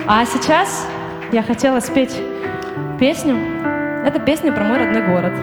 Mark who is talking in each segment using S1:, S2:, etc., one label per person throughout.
S1: А сейчас я хотела спеть песню. Это песня про мой родной город.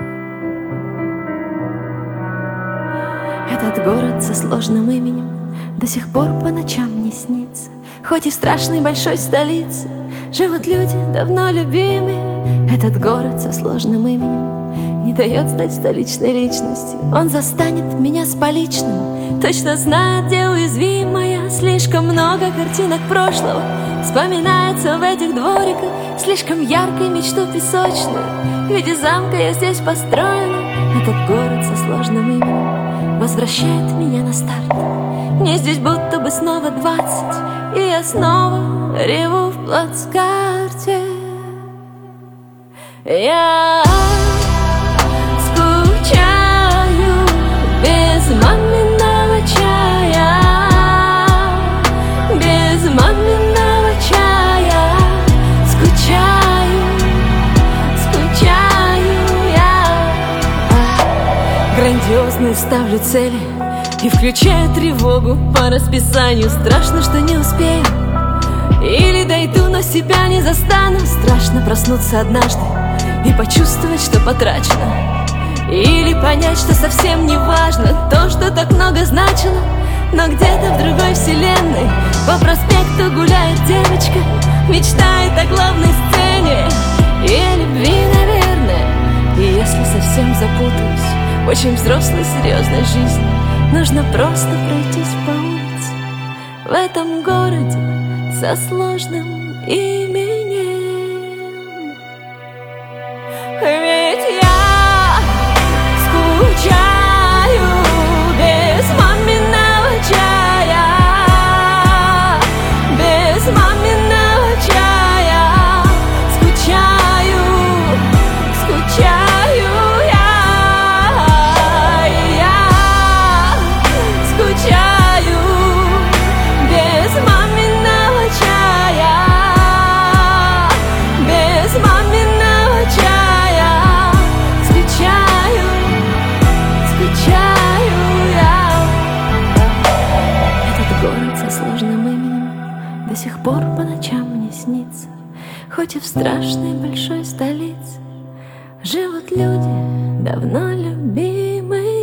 S2: Этот город со сложным именем до сих пор по ночам не снится. Хоть и в страшной большой столице живут люди, давно любимые. Этот город со сложным именем не дает стать столичной личностью. Он застанет меня с поличным, точно знает, где уязвимая. Слишком много картинок прошлого вспоминается в этих двориках. Слишком яркой мечту песочную в виде замка я здесь построила. Этот город со сложным именем возвращает меня на старт. Мне здесь будто бы снова 20, и я снова реву в плацкарте. Я скучаю без маминого чая, без маминого чая. Скучаю, скучаю я. Грандиозные ставлю цели и включаю тревогу по расписанию. Страшно, что не успею или дойду, но себя не застану. Страшно проснуться однажды и почувствовать, что потрачено, или понять, что совсем не важно то, что так много значило. Но где-то в другой вселенной по проспекту гуляет девочка, мечтает о главной сцене и о любви, наверное. И если совсем запутаюсь в очень взрослой, серьезной жизни, нужно просто пройтись по улице в этом городе со сложным именем. Ведь я скучаю без маминого чая, без маминого чая. Скучаю, скучаю я скучаю без маминого чая, без маминого чая. Скучаю, скучаю я. Этот город со сложным именем до сих пор по ночам мне снится. Хоть и в страшной большой столице живут люди, давно любимые.